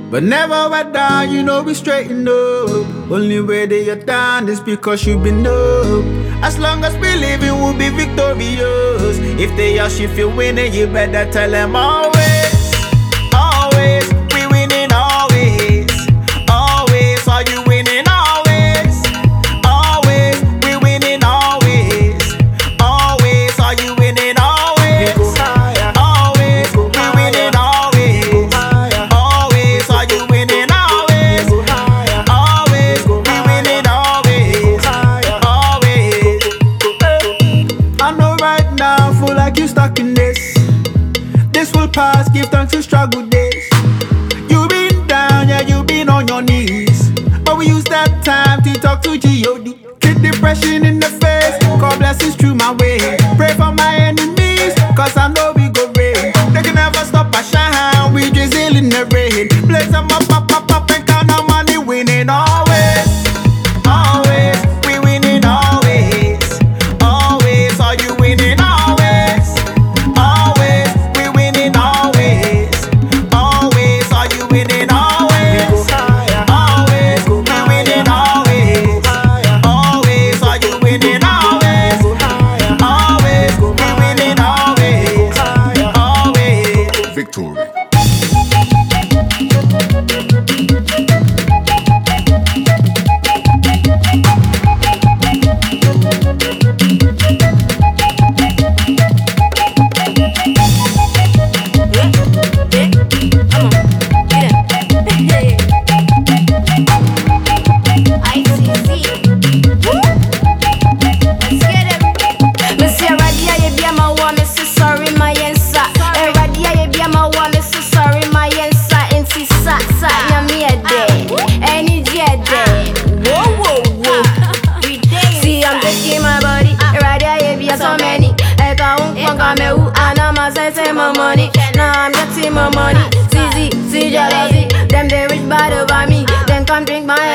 But never back down, you know we straighten up. Only way that you're down is because you've been up. As long as we living, we'll be victorious. If they ask if you're winning, you better tell them always. Always, we winning always. Always, are you winning always? Always, we winning always. Always, are you winning always? Always, we winning always. Always, are you winning always? Always, we winning always. Always. I know right now, feel like you stuck in this. This will pass, give thanks to struggle days. You been down, yeah, you been on your knees. But we use that time to talk to G.O.D. Kick depression in the face, call blessings through my way. Pray for my enemies, cause I know we go rain. They can never stop our shine, we drizzle in the rain. Blaze them up, and count our money, winning always. Always, we winning always. Always, are you winning always? Always, we winning always. Always, are you winning always? Always, we winning always. Always, are you winning always? Always, we winning always. Always. Victory. My money, now I'm getting my money. See, jealousy. Them they rich bad over me. Then come drink my